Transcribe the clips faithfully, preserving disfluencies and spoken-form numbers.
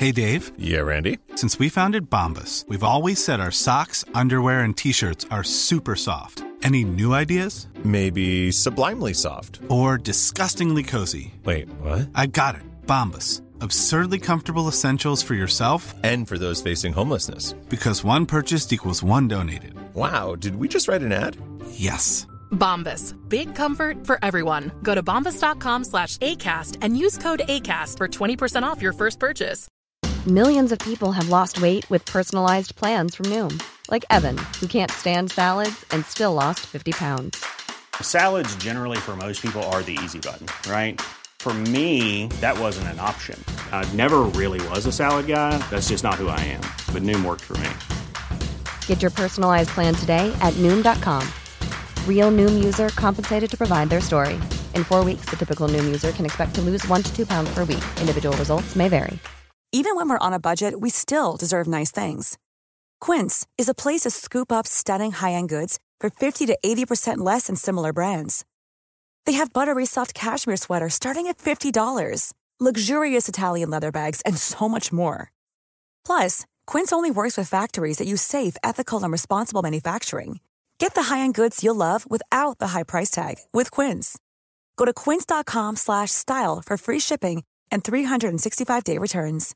Hey, Dave. Yeah, Randy. Since we founded Bombas, we've always said our socks, underwear, and T-shirts are super soft. Any new ideas? Maybe sublimely soft. Or disgustingly cozy. Wait, what? I got it. Bombas. Absurdly comfortable essentials for yourself and for those facing homelessness. Because one purchased equals one donated. Wow, did we just write an ad? Yes. Bombas. Big comfort for everyone. Go to bombas.com slash ACAST and use code ACAST for twenty percent off your first purchase. Millions of people have lost weight with personalized plans from Noom. Like Evan, who can't stand salads and still lost fifty pounds. Salads generally for most people are the easy button, right? For me, that wasn't an option. I never really was a salad guy. That's just not who I am. But Noom worked for me. Get your personalized plan today at Noom dot com. Real Noom user compensated to provide their story. In four weeks, the typical Noom user can expect to lose one to two pounds per week. Individual results may vary. Even when we're on a budget, we still deserve nice things. Quince is a place to scoop up stunning high-end goods for fifty to eighty percent less than similar brands. They have buttery soft cashmere sweaters starting at fifty dollars, luxurious Italian leather bags, and so much more. Plus, Quince only works with factories that use safe, ethical, and responsible manufacturing. Get the high-end goods you'll love without the high price tag with Quince. Go to quince.com slash style for free shipping and three sixty-five day returns.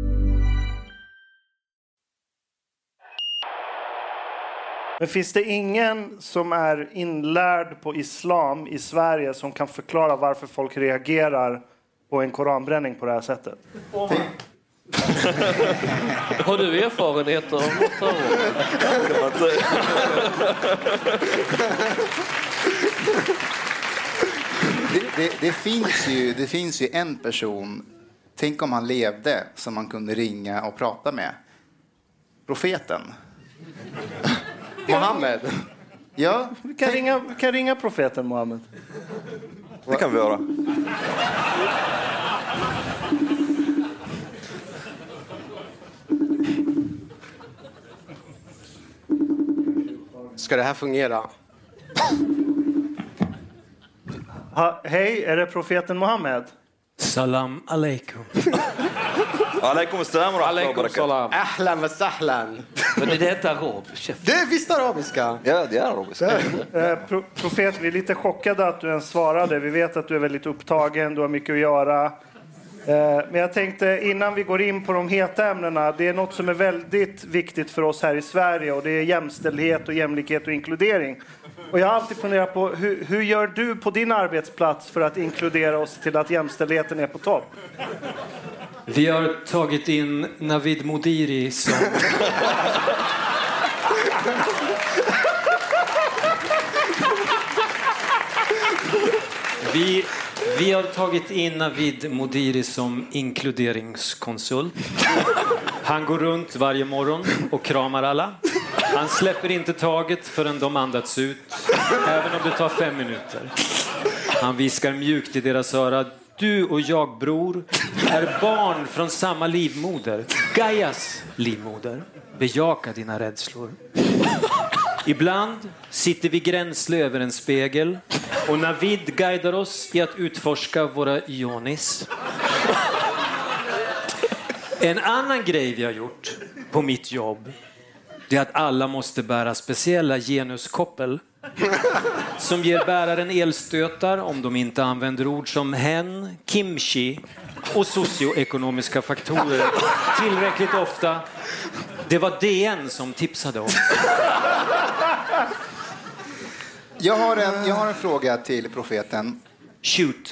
Men finns det ingen som är inlärd på islam i Sverige som kan förklara varför folk reagerar på en koranbränning på det här sättet? Har du erfarenheter av något? det, det, det, finns ju, det finns ju en person, tänk om han levde, som man kunde ringa och prata med. Profeten. Mohammed. Ja, vi kan, ringa, vi kan ringa profeten Mohammed. Det kan vi göra. Ska det här fungera? Ha, hej, är det profeten Mohammed? Salam alaikum. Alaikum salam wa rahmatullahi. Ahlan wa sahlan. Men är det arab? Det är visst arabiska. Ja, det är arabiska. eh, pro- profet, vi är lite chockade att du ens svarade. Vi vet att du är väldigt upptagen, du har mycket att göra. Eh, men jag tänkte innan vi går in på de heta ämnena, det är något som är väldigt viktigt för oss här i Sverige, och det är jämställdhet och jämlikhet och inkludering. Och jag har alltid funderat på hur, hur gör du på din arbetsplats för att inkludera oss till att jämställdheten är på topp? Vi har tagit in Navid Modiri som... vi, vi har tagit in Navid Modiri som inkluderingskonsult. Han går runt varje morgon och kramar alla. Han släpper inte taget förrän de andats ut, även om det tar fem minuter. Han viskar mjukt i deras öra: du och jag, bror, är barn från samma livmoder. Gaias livmoder. Bejaka dina rädslor. Ibland sitter vi gränsle över en spegel och Navid guidar oss i att utforska våra ionis. En annan grej vi har gjort på mitt jobb, det är att alla måste bära speciella genuskoppel som ger bäraren elstötar om de inte använder ord som hen, kimchi och socioekonomiska faktorer tillräckligt ofta. Det var D N som tipsade om. Jag har en, jag har en fråga till profeten. Shoot.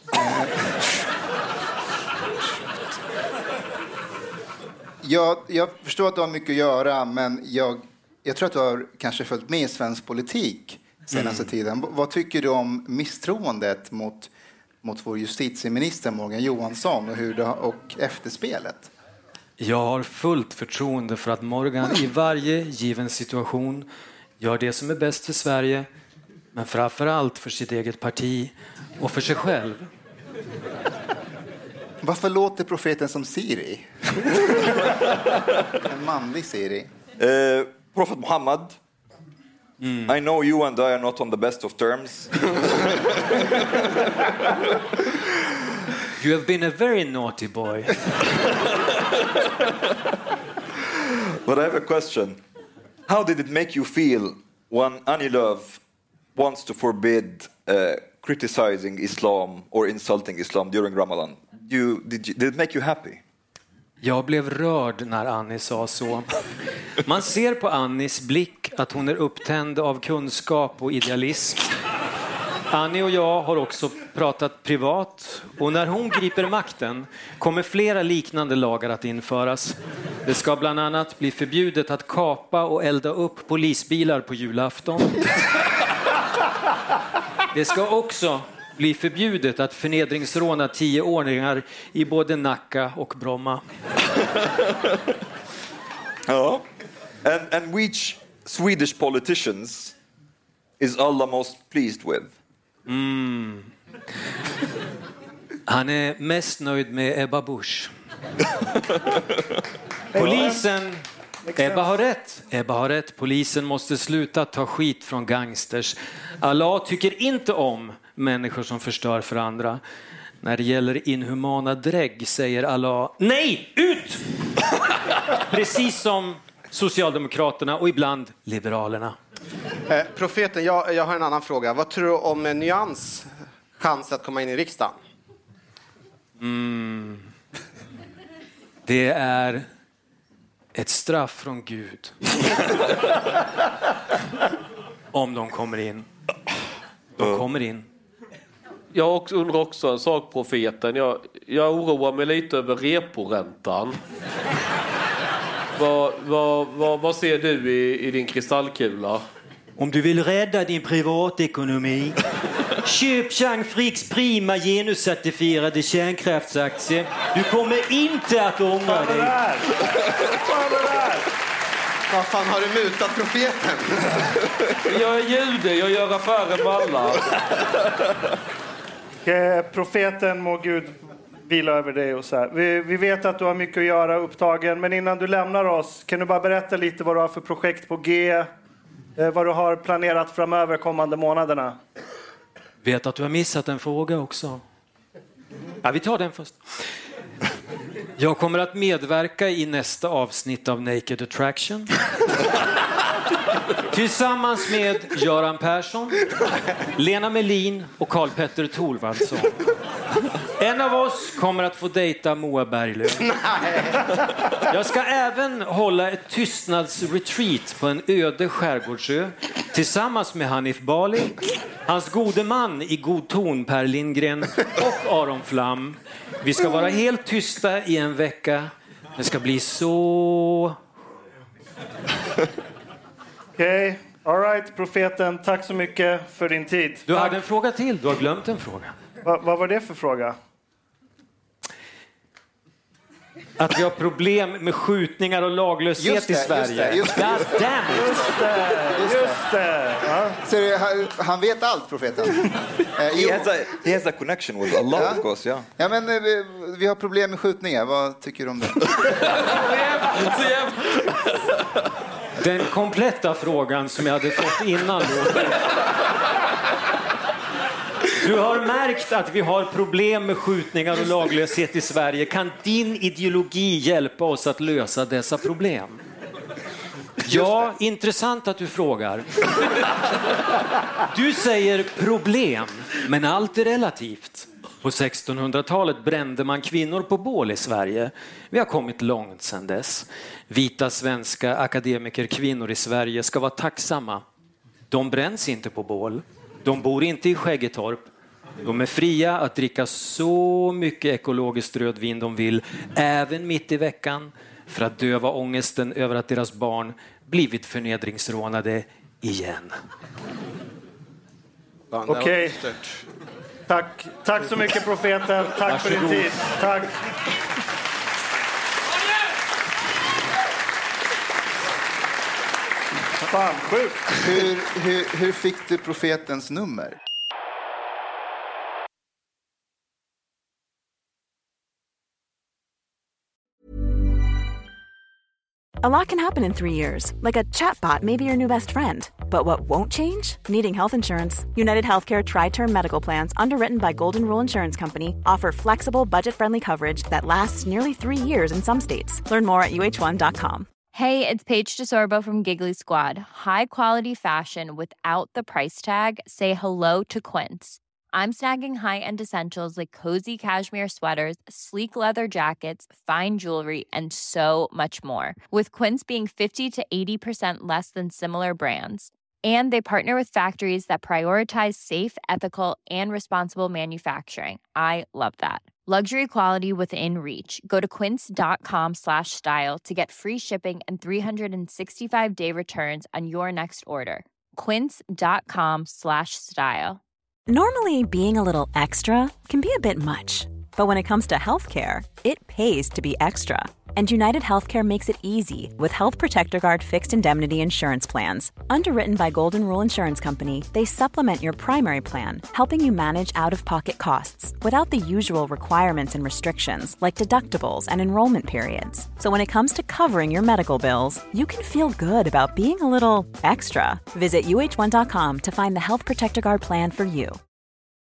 Jag, jag förstår att du har mycket att göra, men jag, jag tror att du har kanske följt med i svensk politik senaste mm. tiden. Vad tycker du om misstroendet mot, mot vår justitieminister Morgan Johansson och, hur det, och efterspelet? Jag har fullt förtroende för att Morgan i varje given situation gör det som är bäst för Sverige, men framförallt för sitt eget parti och för sig själv. Varför låter profeten som Siri? En manlig Siri. Uh, Prophet Muhammad. Mm. I know you and I are not on the best of terms. You have been a very naughty boy. But I have a question. How did it make you feel when Annie Lööf wants to forbid uh, criticizing Islam or insulting Islam during Ramadan? You, did, you, did it make you happy? Jag blev rörd när Annie sa så. Man ser på Annies blick att hon är upptänd av kunskap och idealism. Annie och jag har också pratat privat, och när hon griper makten kommer flera liknande lagar att införas. Det ska bland annat bli förbjudet att kapa och elda upp polisbilar på julafton. Det ska också bli förbjudet att förnedringsråna tioåringar i både Nacka och Bromma. Ja. And, and which Swedish politicians is Allah most pleased with? Mm. Han är mest nöjd med Ebba Busch. Polisen... Ebba har rätt. Ebba har rätt. Polisen måste sluta ta skit från gangsters. Allah tycker inte om människor som förstör för andra. När det gäller inhumana drägg säger Allah nej, ut! Precis som Socialdemokraterna och ibland Liberalerna. Eh, profeten, jag, jag har en annan fråga. Vad tror du om en Nyans chans att komma in i riksdagen? Mm. Det är ett straff från Gud. Om de kommer in. De kommer in. Jag undrar också en sak, profeten. Jag, jag oroar mig lite över reporäntan. vad, vad, vad, vad ser du i, i din kristallkula? Om du vill rädda din privatekonomi, köp Changfrix prima genuscertifierade kärnkraftsaktie. Du kommer inte att ångra dig. Vad fan har du mutat profeten? Jag är jude, jag gör affärer med alla. Profeten, må Gud vila över dig och så här. Vi, vi vet att du har mycket att göra, upptagen, men innan du lämnar oss, kan du bara berätta lite vad du har för projekt på G, eh, vad du har planerat framöver kommande månaderna? Vet att du har missat en fråga också. Ja, vi tar den först. Jag kommer att medverka i nästa avsnitt av Naked Attraction. Tillsammans med Göran Persson, Lena Melin och Carl Petter Thorvaldsson. En av oss kommer att få dejta Moa Berglöf. Jag ska även hålla ett tystnadsretreat på en öde skärgårdsö tillsammans med Hanif Bali, hans gode man i god ton Per Lindgren och Aron Flam. Vi ska vara helt tysta i en vecka. Det ska bli så... Okej, okay. All right, profeten. Tack så mycket för din tid. Du Tack. hade en fråga till. Du har glömt en fråga. Va, vad var det för fråga? Att vi har problem med skjutningar och laglöshet just det, i Sverige. Just det, just det. God damn it. Just det, just det. Ja. Så det, han, han vet allt, profeten. Eh, he, has a, he has a connection with Allah, ja. Of course, yeah. Ja, men eh, vi, vi har problem med skjutningar. Vad tycker du om det? Den kompletta frågan som jag hade fått innan då. Du har märkt att vi har problem med skjutningar och laglöshet i Sverige. Kan din ideologi hjälpa oss att lösa dessa problem? Ja, intressant att du frågar. Du säger problem, men allt är relativt. På sextonhundratalet brände man kvinnor på bål i Sverige. Vi har kommit långt sedan dess. Vita svenska akademiker kvinnor i Sverige ska vara tacksamma. De bränns inte på bål. De bor inte i Skäggetorp. De är fria att dricka så mycket ekologiskt rödvin de vill, även mitt i veckan, för att döva ångesten över att deras barn blivit förnedringsrånade igen. Okej. Okay. Tack. Tack så mycket, profeten. Tack Varsågod. För din tid. Tack. Fan, sjukt. Hur, hur, hur fick du profetens nummer? A lot can happen in three years, like a chatbot may be your new best friend. But what won't change? Needing health insurance. United Healthcare Tri-Term Medical Plans, underwritten by Golden Rule Insurance Company, offer flexible, budget-friendly coverage that lasts nearly three years in some states. Learn more at U H one dot com. Hey, it's Paige DeSorbo from Giggly Squad. High quality fashion without the price tag. Say hello to Quince. I'm snagging high-end essentials like cozy cashmere sweaters, sleek leather jackets, fine jewelry, and so much more. With Quince being fifty to eighty percent less than similar brands. And they partner with factories that prioritize safe, ethical, and responsible manufacturing. I love that. Luxury quality within reach. Go to quince.com slash style to get free shipping and three sixty-five day returns on your next order. Quince.com slash style. Normally, being a little extra can be a bit much. But when it comes to healthcare, it pays to be extra. And United Healthcare makes it easy with Health Protector Guard fixed indemnity insurance plans. Underwritten by Golden Rule Insurance Company, they supplement your primary plan, helping you manage out-of-pocket costs without the usual requirements and restrictions like deductibles and enrollment periods. So when it comes to covering your medical bills, you can feel good about being a little extra. Visit U H one dot com to find the Health Protector Guard plan for you.